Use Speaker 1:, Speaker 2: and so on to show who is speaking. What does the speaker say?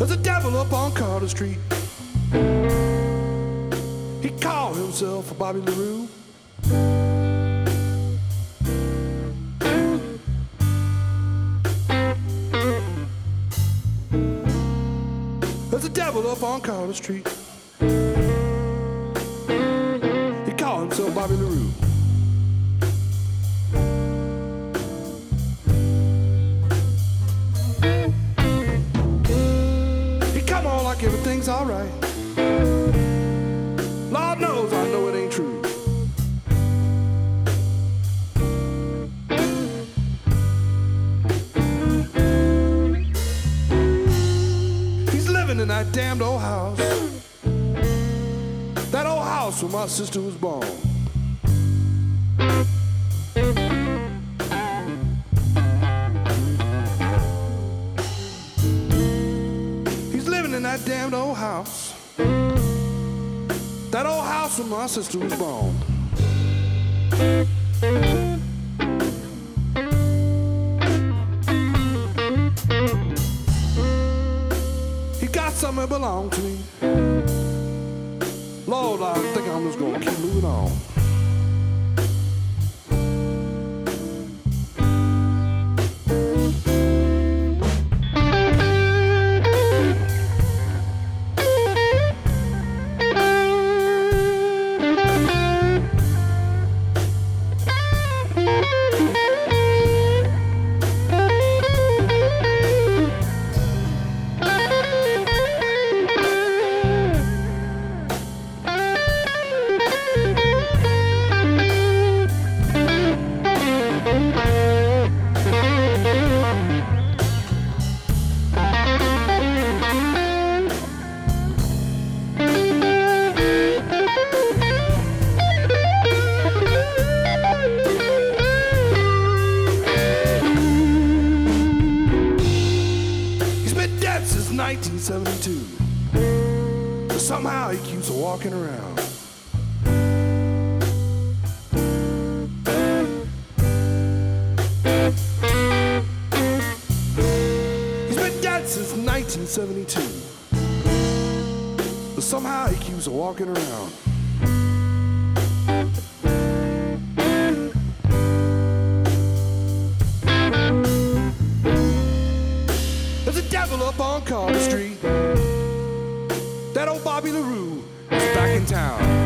Speaker 1: There's a devil up on Carter Street. He called himself Bobby LaRue. There's a devil up on Carter Street. He called himself Bobby LaRue. He come on like everything's alright. Lord knows I know it ain't true. He's living in that damned old house. That old house where my sister was born. He's living in that damned old house. That old house where my sister was born. He got something that belonged to me. Lord, I think I'm just gonna keep moving on. Been dead since 1972. But somehow he keeps walking around. He's been dead since 1972. But somehow he keeps walking around. There's a devil up on Carter Street. That old Bobby LaRue is back in town.